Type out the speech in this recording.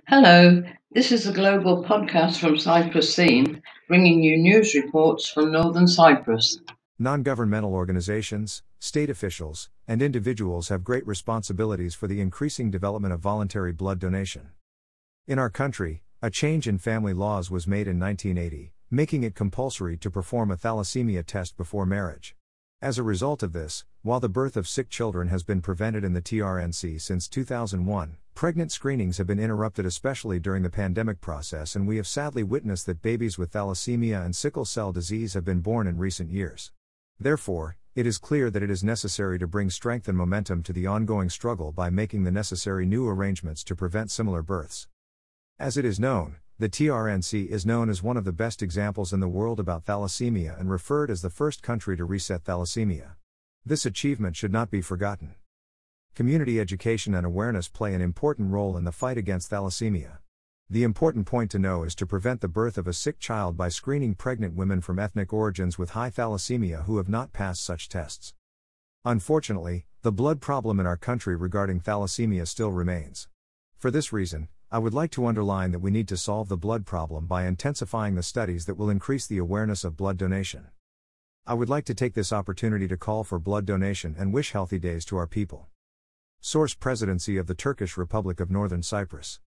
Hello, this is a global podcast from Cyprus Scene, bringing you news reports from Northern Cyprus. Non-governmental organizations, state officials, and individuals have great responsibilities for the increasing development of voluntary blood donation. In our country, a change in family laws was made in 1980, making it compulsory to perform a thalassemia test before marriage. As a result of this, while the birth of sick children has been prevented in the TRNC since 2001, pregnant screenings have been interrupted, especially during the pandemic process, and we have sadly witnessed that babies with thalassemia and sickle cell disease have been born in recent years. Therefore, it is clear that it is necessary to bring strength and momentum to the ongoing struggle by making the necessary new arrangements to prevent similar births. As it is known, the TRNC is known as one of the best examples in the world about thalassemia and referred as the first country to reset thalassemia. This achievement should not be forgotten. Community education and awareness play an important role in the fight against thalassemia. The important point to know is to prevent the birth of a sick child by screening pregnant women from ethnic origins with high thalassemia who have not passed such tests. Unfortunately, the blood problem in our country regarding thalassemia still remains. For this reason, I would like to underline that we need to solve the blood problem by intensifying the studies that will increase the awareness of blood donation. I would like to take this opportunity to call for blood donation and wish healthy days to our people. Source: Presidency of the Turkish Republic of Northern Cyprus.